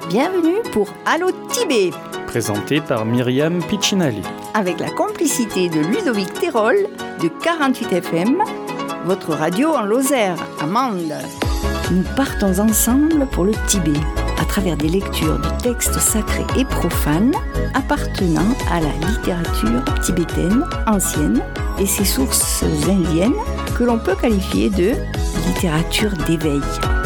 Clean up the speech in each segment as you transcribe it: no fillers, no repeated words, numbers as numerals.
Bienvenue pour Allo Tibet, présenté par Myriam Piccinali. avec la complicité de Ludovic Terol de 48 FM, votre radio en Lozère, à Mende. Nous partons ensemble pour le Tibet, à travers des lectures de textes sacrés et profanes appartenant à la littérature tibétaine ancienne et ses sources indiennes que l'on peut qualifier de littérature d'éveil.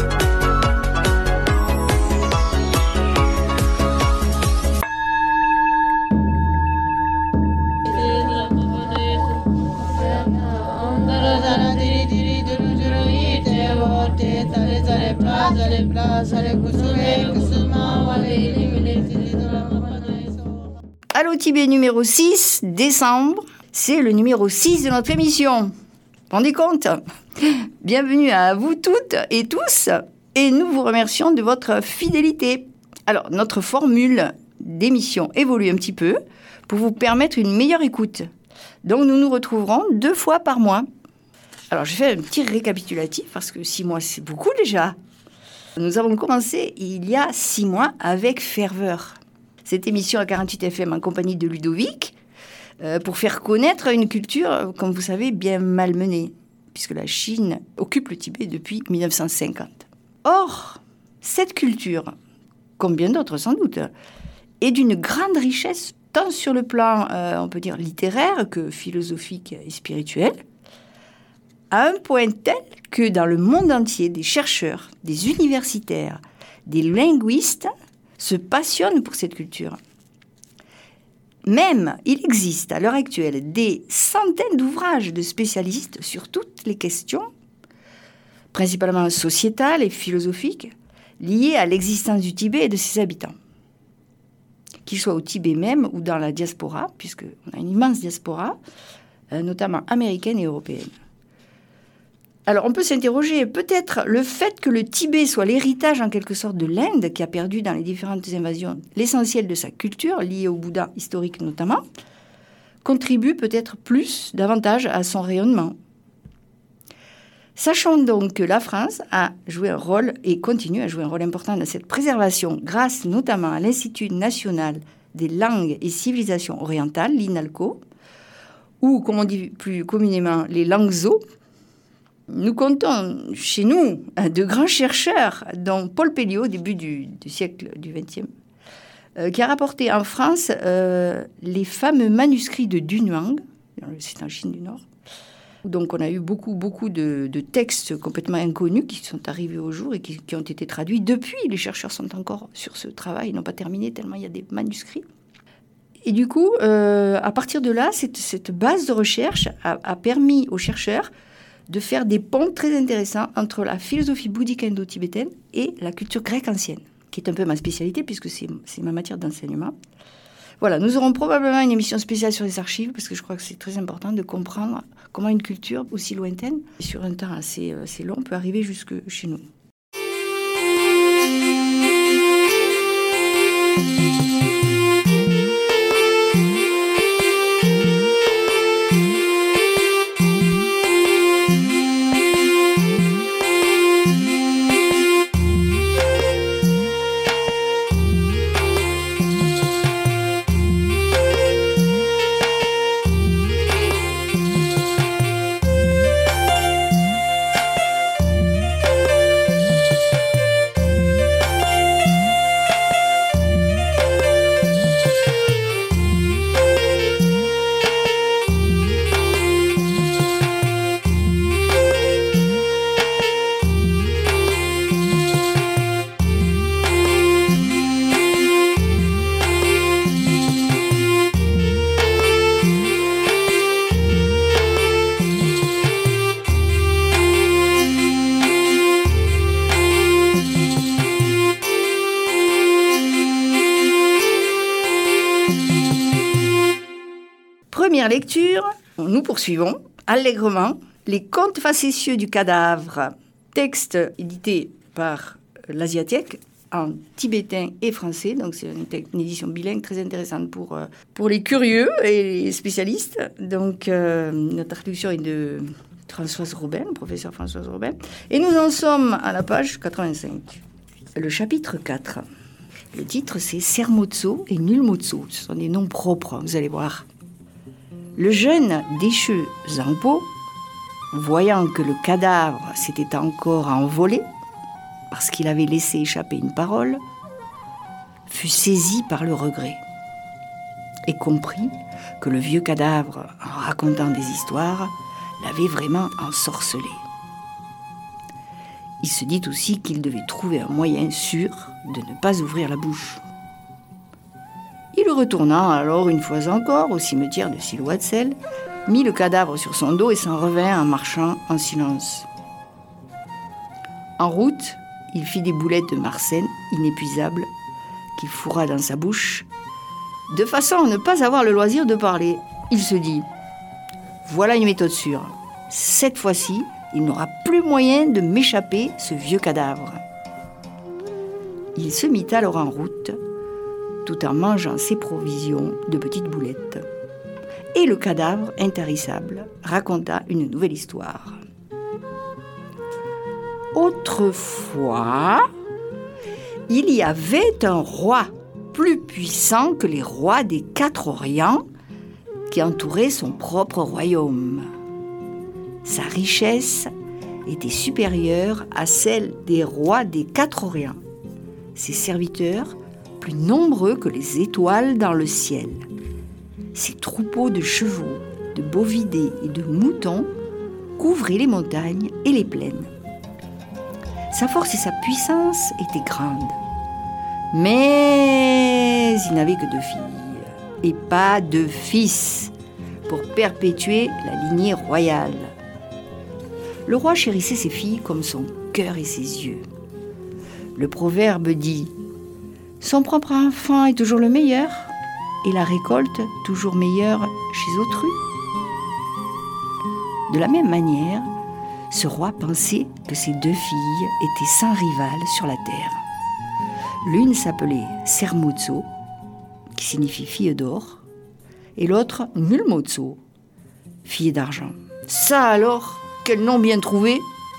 Allo Tibet numéro 6, décembre, c'est le numéro 6 de notre émission. Vous vous rendez compte ? Bienvenue à vous toutes et tous, et nous vous remercions de votre fidélité. Alors, notre formule d'émission évolue un petit peu pour vous permettre une meilleure écoute. Donc, nous nous retrouverons 2 fois par mois. Alors, je fais un petit récapitulatif, parce que 6 mois, c'est beaucoup déjà. Nous avons commencé il y a 6 mois avec ferveur. Cette émission à 48 FM en compagnie de Ludovic, pour faire connaître une culture, comme vous savez, bien malmenée, puisque la Chine occupe le Tibet depuis 1950. Or, cette culture, comme bien d'autres sans doute, est d'une grande richesse, tant sur le plan, on peut dire, littéraire que philosophique et spirituel, à un point tel que dans le monde entier, des chercheurs, des universitaires, des linguistes se passionnent pour cette culture. Même, il existe à l'heure actuelle des centaines d'ouvrages de spécialistes sur toutes les questions, principalement sociétales et philosophiques, liées à l'existence du Tibet et de ses habitants. Qu'ils soient au Tibet même ou dans la diaspora, puisqu'on a une immense diaspora, notamment américaine et européenne. Alors, on peut s'interroger, peut-être le fait que le Tibet soit l'héritage en quelque sorte de l'Inde, qui a perdu dans les différentes invasions l'essentiel de sa culture, liée au Bouddha historique notamment, contribue peut-être davantage à son rayonnement. Sachons donc que la France a joué un rôle et continue à jouer un rôle important dans cette préservation, grâce notamment à l'Institut national des langues et civilisations orientales, l'INALCO, ou comme on dit plus communément les Langso. Nous comptons chez nous de grands chercheurs, dont Paul Pelliot, au début du siècle du XXe, qui a rapporté en France les fameux manuscrits de Dunhuang, c'est en Chine du Nord. Donc on a eu beaucoup de textes complètement inconnus qui sont arrivés au jour et qui ont été traduits. Depuis, les chercheurs sont encore sur ce travail, ils n'ont pas terminé tellement il y a des manuscrits. Et du coup, à partir de là, cette base de recherche a permis aux chercheurs de faire des ponts très intéressants entre la philosophie bouddhique indo-tibétaine et la culture grecque ancienne, qui est un peu ma spécialité puisque c'est ma matière d'enseignement. Voilà, nous aurons probablement une émission spéciale sur les archives parce que je crois que c'est très important de comprendre comment une culture aussi lointaine, sur un temps assez long, peut arriver jusque chez nous. Première lecture, nous poursuivons allègrement les contes facétieux du cadavre, texte édité par l'Asiatique en tibétain et français. Donc, c'est une édition bilingue très intéressante pour les curieux et les spécialistes. Donc, notre traduction est de Françoise Robin, professeure Françoise Robin. Et nous en sommes à la page 85. Le chapitre 4. Le titre, c'est Sermozzo et Nulmozzo. Ce sont des noms propres, vous allez voir. Le jeune déchu Zampo, voyant que le cadavre s'était encore envolé, parce qu'il avait laissé échapper une parole, fut saisi par le regret et comprit que le vieux cadavre, en racontant des histoires, l'avait vraiment ensorcelé. Il se dit aussi qu'il devait trouver un moyen sûr de ne pas ouvrir la bouche. Il retourna alors une fois encore au cimetière de Silhouatsel, mit le cadavre sur son dos et s'en revint en marchant en silence. En route, il fit des boulettes de marcène inépuisables qu'il fourra dans sa bouche, de façon à ne pas avoir le loisir de parler. Il se dit « Voilà une méthode sûre. Cette fois-ci, il n'aura plus moyen de m'échapper, ce vieux cadavre. » Il se mit alors en route, tout en mangeant ses provisions de petites boulettes. Et le cadavre, intarissable, raconta une nouvelle histoire. Autrefois, il y avait un roi plus puissant que les rois des 4 Orients qui entouraient son propre royaume. Sa richesse était supérieure à celle des rois des 4 Orients. Ses serviteurs, plus nombreux que les étoiles dans le ciel. Ses troupeaux de chevaux, de bovidés et de moutons couvraient les montagnes et les plaines. Sa force et sa puissance étaient grandes. Mais il n'avait que 2 filles et pas de fils pour perpétuer la lignée royale. Le roi chérissait ses filles comme son cœur et ses yeux. Le proverbe dit « Son propre enfant est toujours le meilleur et la récolte toujours meilleure chez autrui. » De la même manière, ce roi pensait que ses 2 filles étaient sans rival sur la terre. L'une s'appelait Sermozzo, qui signifie fille d'or, et l'autre Nulmozzo, fille d'argent. Ça alors, quel nom bien trouvé!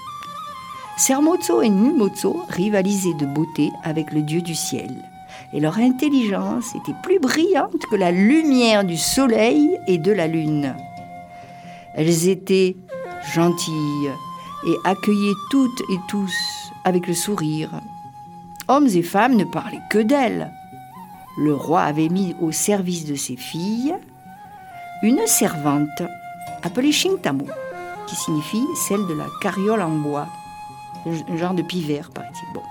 Sermozzo et Nulmozzo rivalisaient de beauté avec le dieu du ciel, et leur intelligence était plus brillante que la lumière du soleil et de la lune. Elles étaient gentilles et accueillaient toutes et tous avec le sourire. Hommes et femmes ne parlaient que d'elles. Le roi avait mis au service de ses filles une servante appelée Shintamo, qui signifie celle de la carriole en bois, un genre de pivert, paraît-il. Bon.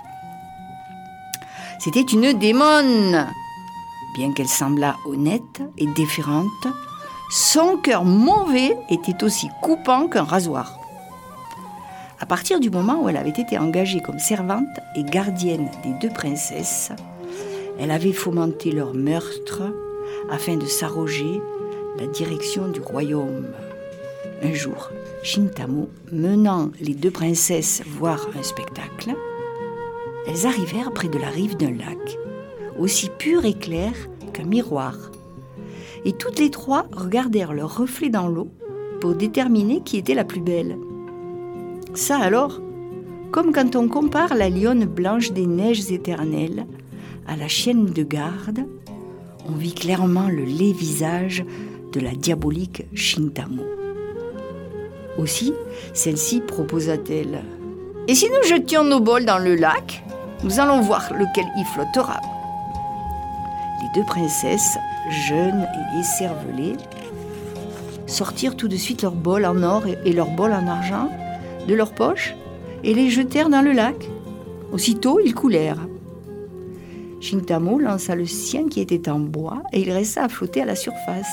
C'était une démone. Bien qu'elle semblât honnête et déférente, son cœur mauvais était aussi coupant qu'un rasoir. À partir du moment où elle avait été engagée comme servante et gardienne des 2 princesses, elle avait fomenté leur meurtre afin de s'arroger la direction du royaume. Un jour, Shintamo, menant les 2 princesses voir un spectacle, elles arrivèrent près de la rive d'un lac, aussi pur et clair qu'un miroir. Et toutes les 3 regardèrent leur reflet dans l'eau pour déterminer qui était la plus belle. Ça alors, comme quand on compare la lionne blanche des neiges éternelles à la chienne de garde, on vit clairement le laid visage de la diabolique Shintamo. Aussi, celle-ci proposa-t-elle « Et si nous jetions nos bols dans le lac, nous allons voir lequel y flottera. » Les 2 princesses, jeunes et écervelées, sortirent tout de suite leurs bols en or et leurs bols en argent de leur poche et les jetèrent dans le lac. Aussitôt, ils coulèrent. Shintamo lança le sien qui était en bois et il resta à flotter à la surface.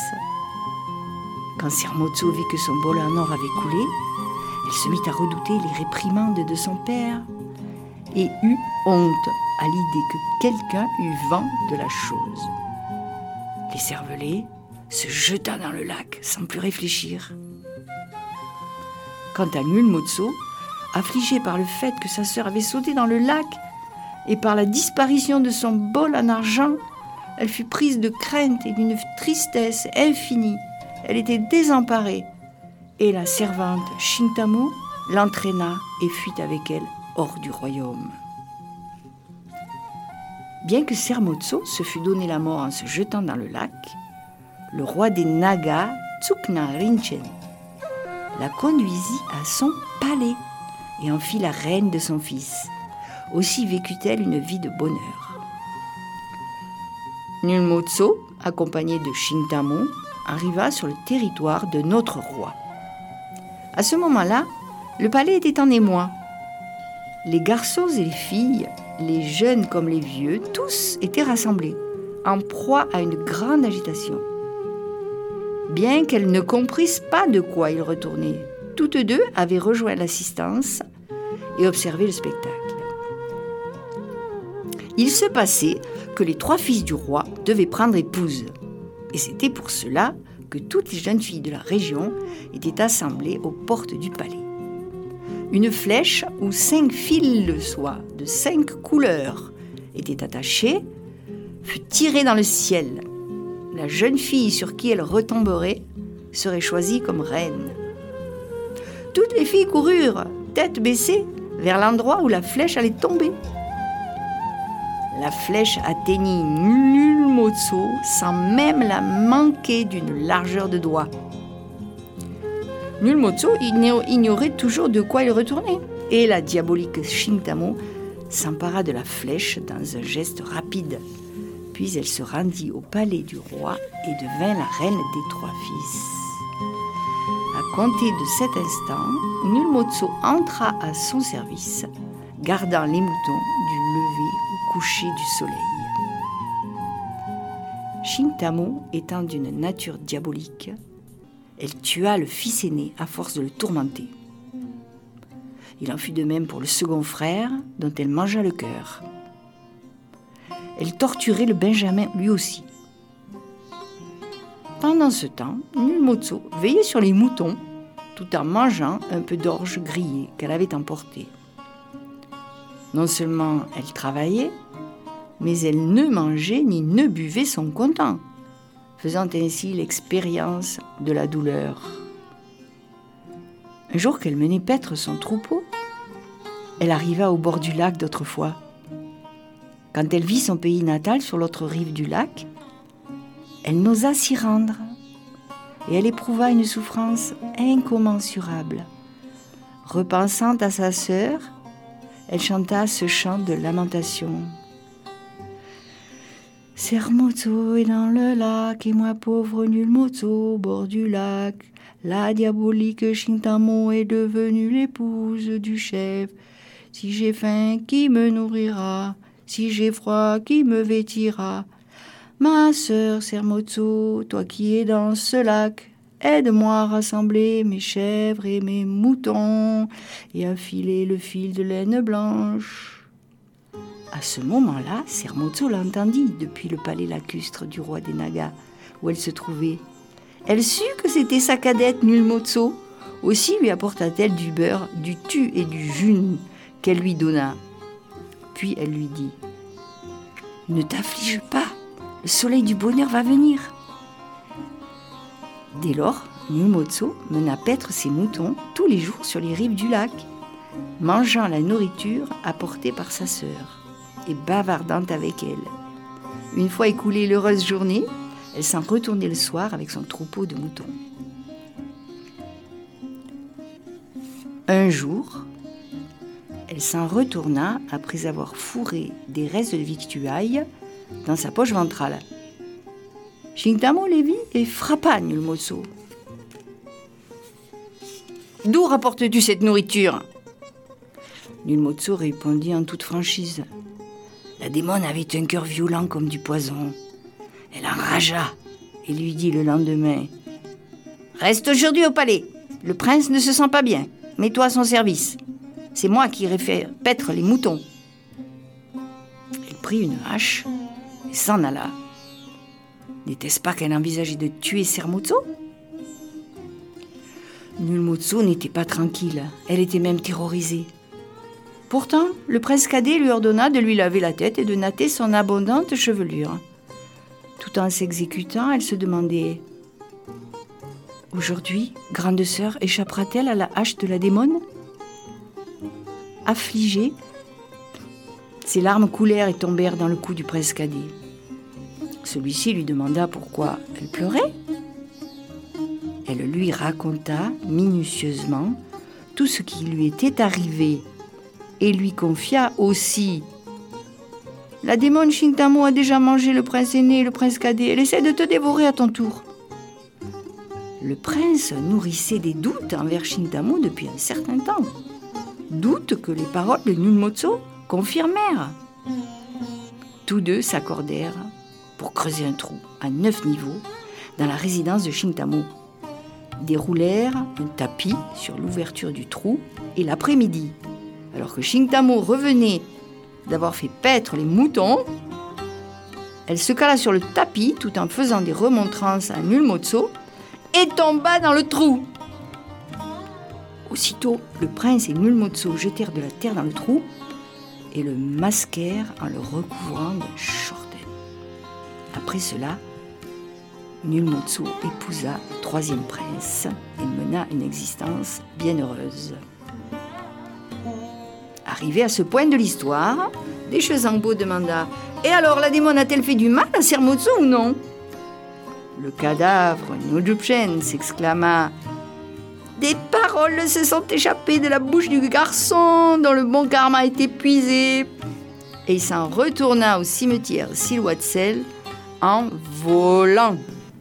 Quand Sermozzo vit que son bol en or avait coulé, elle se mit à redouter les réprimandes de son père et eut honte à l'idée que quelqu'un eût vent de la chose. L'écervelé se jeta dans le lac sans plus réfléchir. Quant à Nulmozzo, affligée par le fait que sa sœur avait sauté dans le lac et par la disparition de son bol en argent, elle fut prise de crainte et d'une tristesse infinie. Elle était désemparée et la servante Shintamo l'entraîna et fuit avec elle hors du royaume. Bien que Sermotso se fût donné la mort en se jetant dans le lac, le roi des Nagas, Tsukna Rinchen, la conduisit à son palais et en fit la reine de son fils. Aussi vécut-elle une vie de bonheur. Nulmotso, accompagné de Shintamo, arriva sur le territoire de notre roi. À ce moment-là, le palais était en émoi. Les garçons et les filles, les jeunes comme les vieux, tous étaient rassemblés, en proie à une grande agitation. Bien qu'elles ne comprissent pas de quoi ils retournaient, toutes deux avaient rejoint l'assistance et observé le spectacle. Il se passait que les 3 fils du roi devaient prendre épouse. Et c'était pour cela que toutes les jeunes filles de la région étaient assemblées aux portes du palais. Une flèche ou 5 fils de soie de 5 couleurs étaient attachés, fut tirée dans le ciel. La jeune fille sur qui elle retomberait serait choisie comme reine. Toutes les filles coururent, tête baissée, vers l'endroit où la flèche allait tomber. La flèche atteignit Nulmotso sans même la manquer d'une largeur de doigt. Nulmotso ignorait toujours de quoi il retournait, et la diabolique Shintamo s'empara de la flèche dans un geste rapide. Puis elle se rendit au palais du roi et devint la reine des 3 fils. À compter de cet instant, Nulmotso entra à son service, gardant les moutons du lever au coucher du soleil. Shintamo étant d'une nature diabolique, elle tua le fils aîné à force de le tourmenter. Il en fut de même pour le second frère, dont elle mangea le cœur. Elle torturait le benjamin lui aussi. Pendant ce temps, Nulmotso veillait sur les moutons, tout en mangeant un peu d'orge grillée qu'elle avait emporté. Non seulement elle travaillait, mais elle ne mangeait ni ne buvait son content, faisant ainsi l'expérience de la douleur. Un jour qu'elle menait paître son troupeau, elle arriva au bord du lac d'autrefois. Quand elle vit son pays natal sur l'autre rive du lac, elle n'osa s'y rendre et elle éprouva une souffrance incommensurable. Repensant à sa sœur, elle chanta ce chant de lamentation. Sermotso est dans le lac et moi pauvre Nulmotso au bord du lac. La diabolique Shintamo est devenue l'épouse du chef. Si j'ai faim, qui me nourrira? Si j'ai froid, qui me vêtira? Ma sœur Sermotso, toi qui es dans ce lac, aide-moi à rassembler mes chèvres et mes moutons et à filer le fil de laine blanche. À ce moment-là, Sermotso l'entendit depuis le palais lacustre du roi des Nagas, où elle se trouvait. Elle sut que c'était sa cadette Nulmotso. Aussi lui apporta-t-elle du beurre, du thu et du jus qu'elle lui donna. Puis elle lui dit « Ne t'afflige pas, le soleil du bonheur va venir. » Dès lors, Nulmotso mena paître ses moutons tous les jours sur les rives du lac, mangeant la nourriture apportée par sa sœur et bavardant avec elle. Une fois écoulée l'heureuse journée, elle s'en retournait le soir avec son troupeau de moutons. Un jour, elle s'en retourna après avoir fourré des restes de victuailles dans sa poche ventrale. Shintamo les vit et frappa Nulmotso. « D'où rapportes-tu cette nourriture ?» Nulmotso répondit en toute franchise. La démone avait un cœur violent comme du poison. Elle enragea et lui dit le lendemain « Reste aujourd'hui au palais. Le prince ne se sent pas bien. Mets-toi à son service. C'est moi qui irai faire paître les moutons. » Elle prit une hache et s'en alla. N'était-ce pas qu'elle envisageait de tuer Sermotso ? Nulmotso n'était pas tranquille. Elle était même terrorisée. Pourtant, le prince cadet lui ordonna de lui laver la tête et de natter son abondante chevelure. Tout en s'exécutant, elle se demandait « Aujourd'hui, grande sœur échappera-t-elle à la hache de la démone ?» Affligée, Ses larmes coulèrent et tombèrent dans le cou du prince cadet. Celui-ci lui demanda pourquoi elle pleurait. Elle lui raconta minutieusement tout ce qui lui était arrivé et lui confia aussi: la démone Shintamo a déjà mangé le prince aîné et le prince cadet. Elle essaie de te dévorer à ton tour. Le prince nourrissait des doutes envers Shintamo depuis un certain temps. Doutes que les paroles de Nunmotso confirmèrent. Tous deux s'accordèrent pour creuser un trou à 9 niveaux dans la résidence de Shintamo. Déroulèrent un tapis sur l'ouverture du trou et l'après-midi, alors que Shintamo revenait d'avoir fait paître les moutons, elle se cala sur le tapis tout en faisant des remontrances à Nunmotso et tomba dans le trou. Aussitôt, le prince et Nunmotso jetèrent de la terre dans le trou et le masquèrent en le recouvrant d'un shorten. Après cela, Nunmotso épousa le 3e prince et mena une existence bienheureuse. Arrivé à ce point de l'histoire, Deschezangbo demanda: « Et alors, la démone a-t-elle fait du mal à Sermotso ou non ?» Le cadavre Nujubchen s'exclama: « Des paroles se sont échappées de la bouche du garçon dont le bon karma est épuisé. » Et il s'en retourna au cimetière Silwatsel en volant.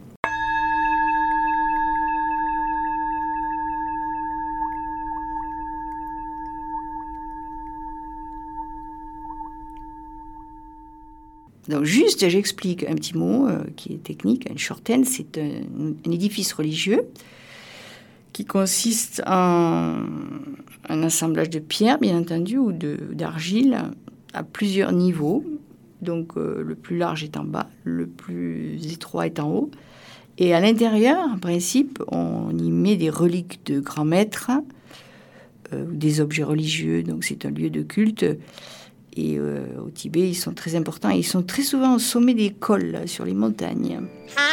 Donc juste, j'explique un petit mot qui est technique. Un shorten, c'est un édifice religieux qui consiste en un assemblage de pierres, bien entendu, ou d'argile à plusieurs niveaux. Donc le plus large est en bas, le plus étroit est en haut. Et à l'intérieur, en principe, on y met des reliques de grands maîtres, des objets religieux. Donc c'est un lieu de culte. Et au Tibet, ils sont très importants. Ils sont très souvent au sommet des cols, sur les montagnes.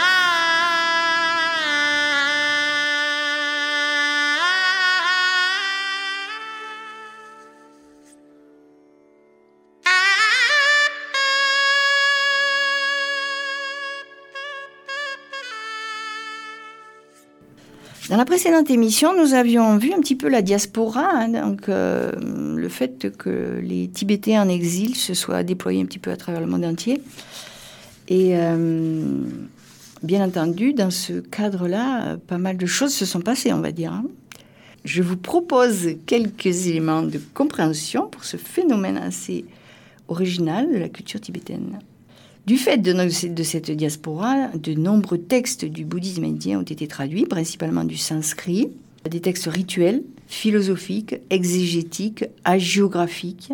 Dans la précédente émission, nous avions vu un petit peu la diaspora, donc le fait que les Tibétains en exil se soient déployés un petit peu à travers le monde entier. Et bien entendu, dans ce cadre-là, pas mal de choses se sont passées, on va dire. Je vous propose quelques éléments de compréhension pour ce phénomène assez original de la culture tibétaine. Du fait de cette diaspora, de nombreux textes du bouddhisme indien ont été traduits, principalement du sanskrit, des textes rituels, philosophiques, exégétiques, hagiographiques,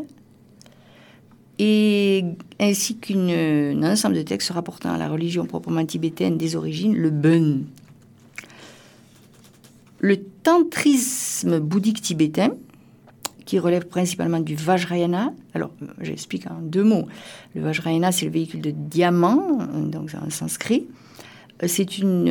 et ainsi qu'un ensemble de textes rapportant à la religion proprement tibétaine des origines, le Bön. Le tantrisme bouddhique tibétain, qui relève principalement du Vajrayana. Alors, j'explique en 2 mots. Le Vajrayana, c'est le véhicule de diamant, donc en sanskrit. C'est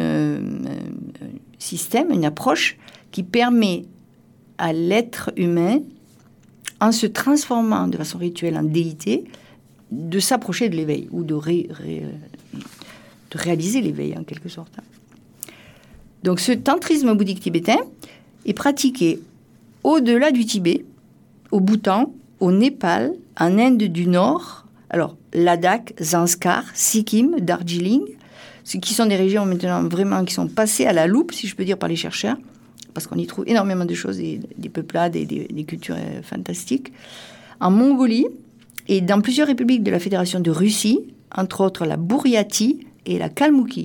système, une approche qui permet à l'être humain, en se transformant de façon rituelle en déité, de s'approcher de l'éveil ou de réaliser l'éveil en quelque sorte. Donc, ce tantrisme bouddhique tibétain est pratiqué au-delà du Tibet, au Bhoutan, au Népal, en Inde du Nord, alors Ladakh, Zanskar, Sikkim, Darjeeling, ce qui sont des régions maintenant vraiment qui sont passées à la loupe, si je peux dire, par les chercheurs, parce qu'on y trouve énormément de choses, des peuplades et des cultures fantastiques. En Mongolie et dans plusieurs républiques de la Fédération de Russie, entre autres la Bouriatie et la Kalmoukie.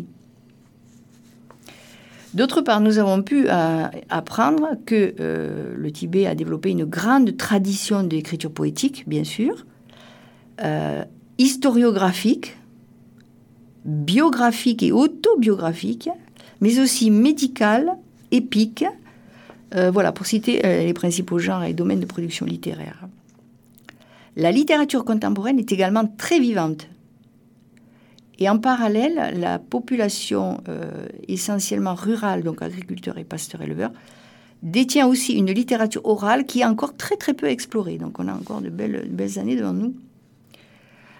D'autre part, nous avons pu apprendre que le Tibet a développé une grande tradition d'écriture poétique, bien sûr, historiographique, biographique et autobiographique, mais aussi médicale, épique, voilà, pour citer les principaux genres et domaines de production littéraire. La littérature contemporaine est également très vivante. Et en parallèle, la population essentiellement rurale, donc agriculteurs et pasteurs-éleveurs, détient aussi une littérature orale qui est encore très très peu explorée. Donc on a encore de belles années devant nous.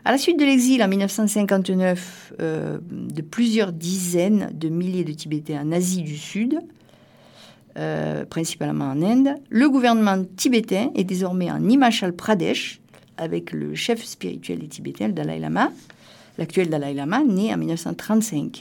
À la suite de l'exil en 1959 de plusieurs dizaines de milliers de Tibétains en Asie du Sud, principalement en Inde, le gouvernement tibétain est désormais en Himachal Pradesh avec le chef spirituel des Tibétains, le Dalai Lama, l'actuel Dalai Lama, né en 1935.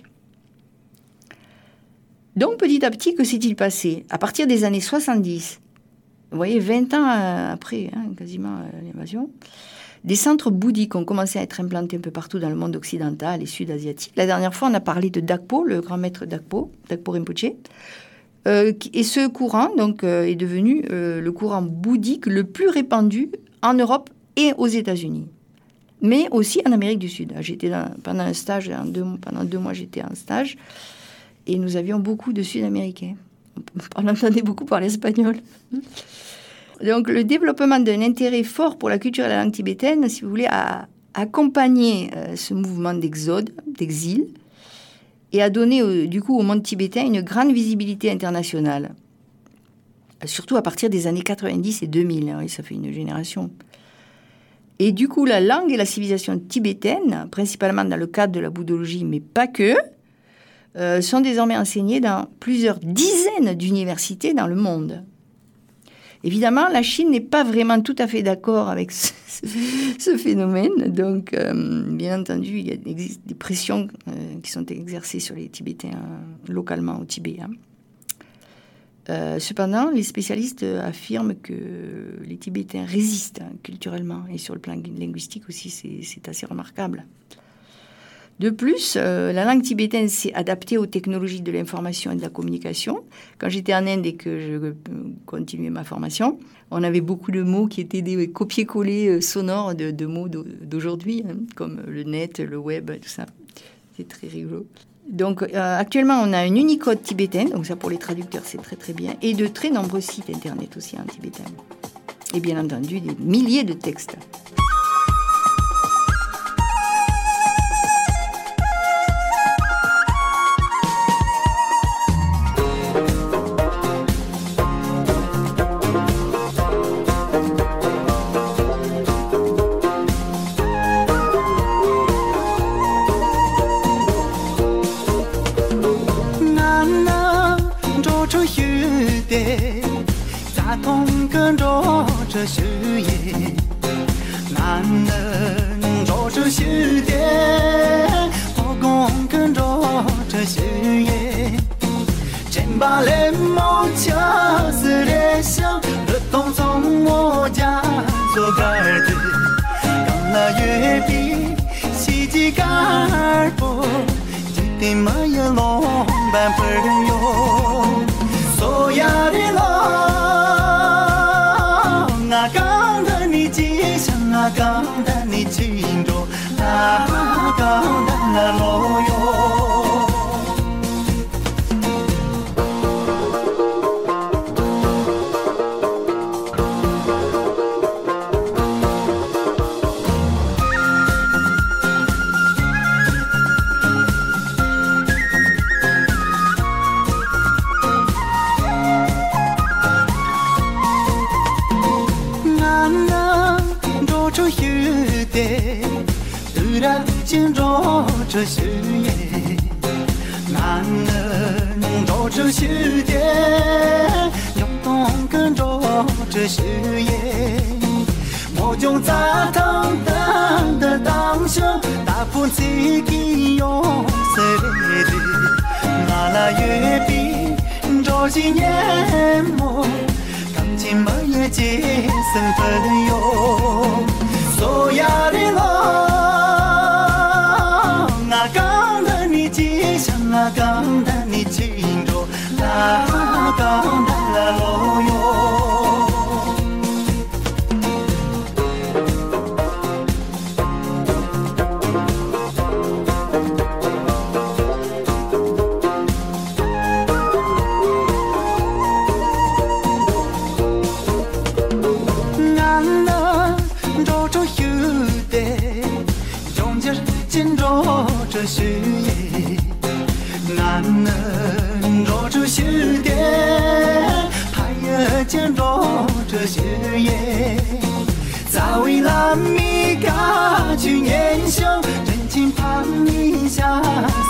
Donc, petit à petit, que s'est-il passé ? À partir des années 70, vous voyez, 20 ans après, quasiment l'invasion, des centres bouddhiques ont commencé à être implantés un peu partout dans le monde occidental et sud-asiatique. La dernière fois, on a parlé de Dakpo, le grand maître Dakpo Rinpoche. Et ce courant donc, est devenu le courant bouddhique le plus répandu en Europe et aux États-Unis, mais aussi en Amérique du Sud. Pendant un stage, pendant 2 mois, j'étais en stage, et nous avions beaucoup de Sud-Américains. On entendait beaucoup parler espagnol. Donc, le développement d'un intérêt fort pour la culture et la langue tibétaine, si vous voulez, a accompagné ce mouvement d'exode, d'exil, et a donné, du coup, au monde tibétain une grande visibilité internationale. Surtout à partir des années 90 et 2000. Oui, ça fait une génération. Et du coup, la langue et la civilisation tibétaine, principalement dans le cadre de la bouddhologie, mais pas que, sont désormais enseignées dans plusieurs dizaines d'universités dans le monde. Évidemment, la Chine n'est pas vraiment tout à fait d'accord avec ce phénomène. Donc, bien entendu, il existe des pressions qui sont exercées sur les Tibétains localement au Tibet. Cependant, les spécialistes affirment que les Tibétains résistent culturellement et sur le plan linguistique aussi, c'est assez remarquable. De plus, la langue tibétaine s'est adaptée aux technologies de l'information et de la communication. Quand j'étais en Inde et que je continuais ma formation, on avait beaucoup de mots qui étaient des copier-coller sonores de mots d'aujourd'hui, comme le net, le web, tout ça. C'est très rigolo. Donc, actuellement, on a un Unicode tibétain, donc ça pour les traducteurs, c'est très très bien, et de très nombreux sites internet aussi en tibétain. Et bien entendu, des milliers de textes.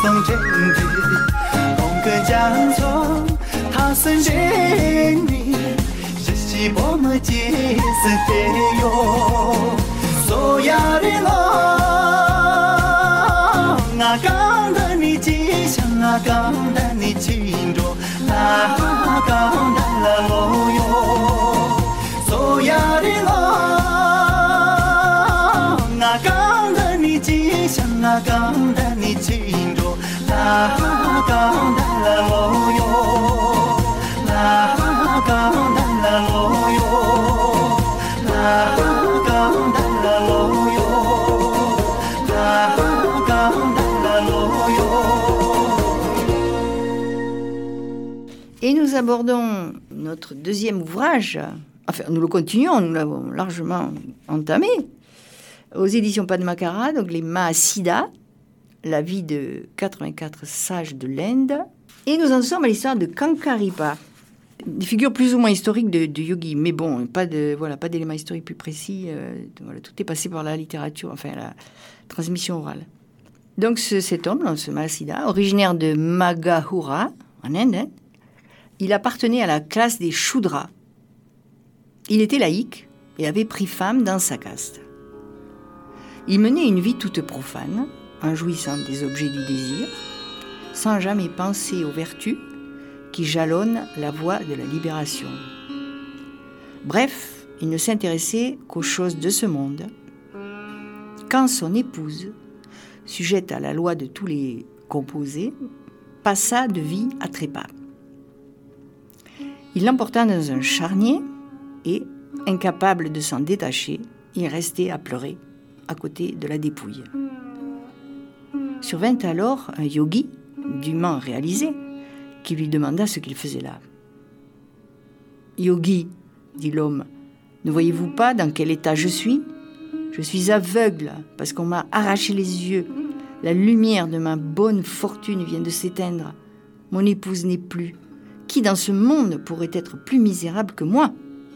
风阵雨，红个江从他身边你，日西波么结是得哟，所呀的我讲的你吉祥讲的你轻着，讲的了我哟，所呀的我讲的你吉祥讲的你轻着，讲的了我哟，讲的了我哟，讲的了我哟，讲的了我哟。 Et nous abordons notre deuxième ouvrage, enfin nous le continuons, nous l'avons largement entamé, aux éditions Padmakara, donc les Mahasiddhas, la vie de 84 sages de l'Inde. Et nous en sommes à l'histoire de Kankaripa, des figures plus ou moins historiques de yogi, mais bon, pas d'éléments historiques plus précis. Tout est passé par la littérature, enfin la transmission orale. Donc cet homme, ce Mahasiddha, originaire de Magadhura, en Inde, il appartenait à la classe des Shudras. Il était laïque et avait pris femme dans sa caste. Il menait une vie toute profane, en jouissant des objets du désir, sans jamais penser aux vertus qui jalonnent la voie de la libération. Bref, il ne s'intéressait qu'aux choses de ce monde. Quand son épouse, sujette à la loi de tous les composés, passa de vie à trépas. Il l'emporta dans un charnier et, incapable de s'en détacher, il restait à pleurer à côté de la dépouille. Survint alors un yogi, dûment réalisé, qui lui demanda ce qu'il faisait là. « Yogi, dit l'homme, ne voyez-vous pas dans quel état je suis ? Je suis aveugle parce qu'on m'a arraché les yeux. La lumière de ma bonne fortune vient de s'éteindre. Mon épouse n'est plus. Qui dans ce monde pourrait être plus misérable que moi ?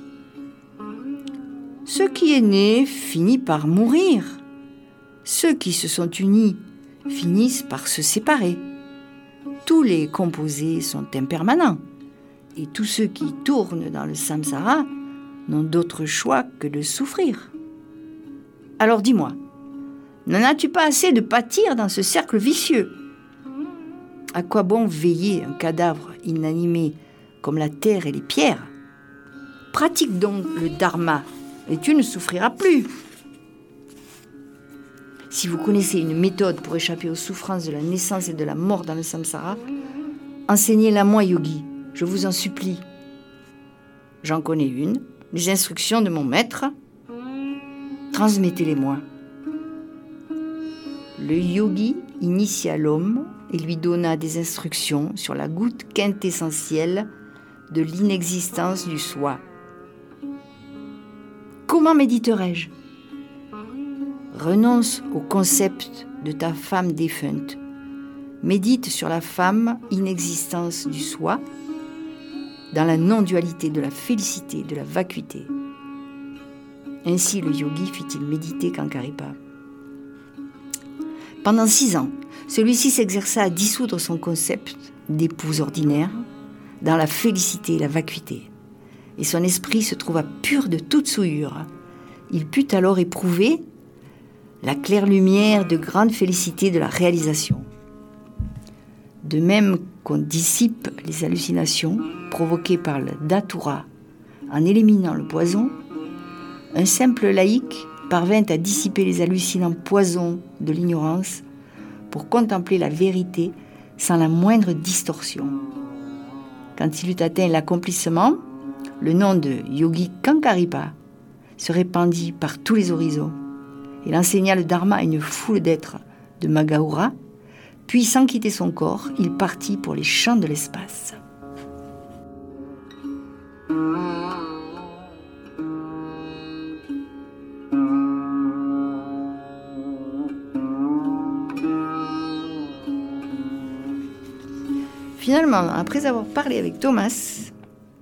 Ce qui est né finit par mourir. Ceux qui se sont unis finissent par se séparer. Tous les composés sont impermanents. Et tous ceux qui tournent dans le samsara n'ont d'autre choix que de souffrir. Alors dis-moi, n'en as-tu pas assez de pâtir dans ce cercle vicieux ? À quoi bon veiller un cadavre inanimé comme la terre et les pierres ? Pratique donc le dharma et tu ne souffriras plus. Si vous connaissez une méthode pour échapper aux souffrances de la naissance et de la mort dans le samsara, enseignez-la moi, yogi, je vous en supplie. J'en connais une, les instructions de mon maître. Transmettez-les-moi. Le yogi initia l'homme et lui donna des instructions sur la goutte quintessentielle de l'inexistence du soi. Comment méditerai-je ? Renonce au concept de ta femme défunte. Médite sur la femme inexistence du soi, dans la non-dualité de la félicité, de la vacuité. Ainsi le yogi fit-il méditer Kankaripa. Pendant 6 ans, celui-ci s'exerça à dissoudre son concept d'épouse ordinaire dans la félicité et la vacuité. Et son esprit se trouva pur de toute souillure. Il put alors éprouver la claire lumière de grande félicité de la réalisation. De même qu'on dissipe les hallucinations provoquées par le datura en éliminant le poison, un simple laïc parvint à dissiper les hallucinants poisons de l'ignorance pour contempler la vérité sans la moindre distorsion. Quand il eut atteint l'accomplissement, le nom de Yogi Kankaripa se répandit par tous les horizons. Il enseigna le dharma à une foule d'êtres de Magadhura, puis sans quitter son corps, il partit pour les champs de l'espace. Finalement, après avoir parlé avec Thomas,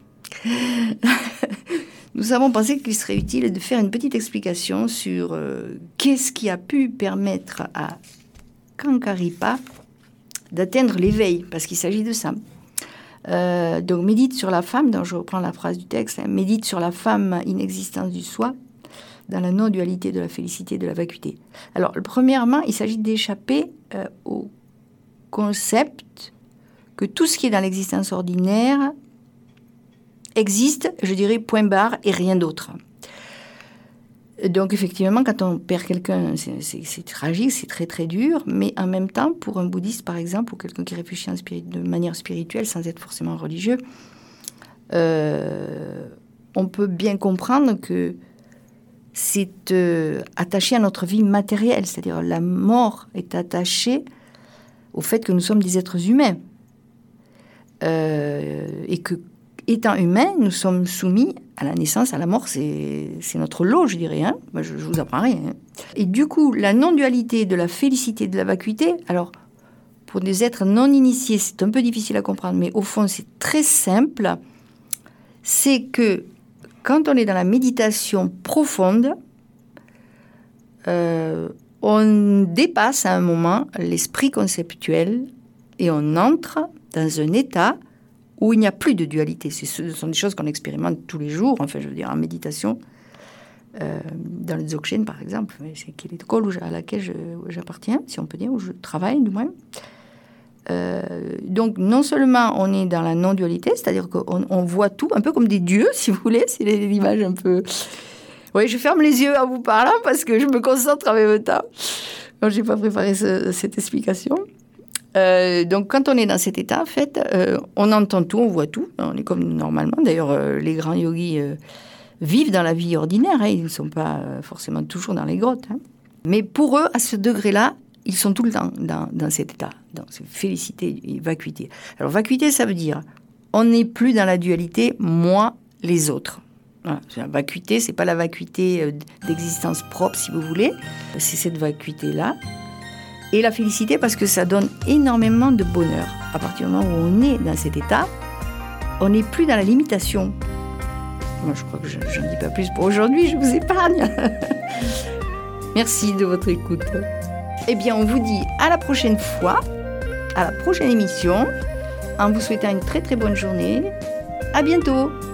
nous avons pensé qu'il serait utile de faire une petite explication sur qu'est-ce qui a pu permettre à Kankaripa d'atteindre l'éveil, parce qu'il s'agit de ça. Donc, médite sur la femme, donc je reprends la phrase du texte, médite sur la femme inexistence du soi, dans la non-dualité de la félicité et de la vacuité. Alors, premièrement, il s'agit d'échapper au concept que tout ce qui est dans l'existence ordinaire existe, je dirais, point barre, et rien d'autre. Donc, effectivement, quand on perd quelqu'un, c'est tragique, c'est très, très dur, mais en même temps, pour un bouddhiste, par exemple, ou quelqu'un qui réfléchit de manière spirituelle, sans être forcément religieux, on peut bien comprendre que c'est attaché à notre vie matérielle, c'est-à-dire la mort est attachée au fait que nous sommes des êtres humains, et que, étant humains, nous sommes soumis à la naissance, à la mort, c'est notre lot, je dirais. Hein. Moi, je vous apprends rien. Hein. Et du coup, la non-dualité de la félicité et de la vacuité, alors, pour des êtres non initiés, c'est un peu difficile à comprendre, mais au fond, c'est très simple. C'est que quand on est dans la méditation profonde, on dépasse à un moment l'esprit conceptuel et on entre dans un état où il n'y a plus de dualité. Ce sont des choses qu'on expérimente tous les jours, enfin, je veux dire, en méditation. Dans le Dzogchen, par exemple, c'est l'école à laquelle j'appartiens, si on peut dire, où je travaille, du moins. Donc, non seulement on est dans la non-dualité, c'est-à-dire qu'on voit tout, un peu comme des dieux, si vous voulez, c'est l'image un peu... Oui, je ferme les yeux en vous parlant parce que je me concentre en même temps. Donc, je n'ai pas préparé cette explication. Donc, quand on est dans cet état, en fait, on entend tout, on voit tout. On est comme normalement. D'ailleurs, les grands yogis vivent dans la vie ordinaire. Hein, ils ne sont pas forcément toujours dans les grottes. Hein. Mais pour eux, à ce degré-là, ils sont tout le temps dans cet état. Donc, c'est félicité et vacuité. Alors, vacuité, ça veut dire on n'est plus dans la dualité moi, les autres. Voilà. La vacuité, c'est pas la vacuité d'existence propre, si vous voulez. C'est cette vacuité-là. Et la félicité, parce que ça donne énormément de bonheur. À partir du moment où on est dans cet état, on n'est plus dans la limitation. Moi, je crois que je n'en dis pas plus pour aujourd'hui, je vous épargne. Merci de votre écoute. Eh bien, on vous dit à la prochaine fois, à la prochaine émission, en vous souhaitant une très très bonne journée. À bientôt.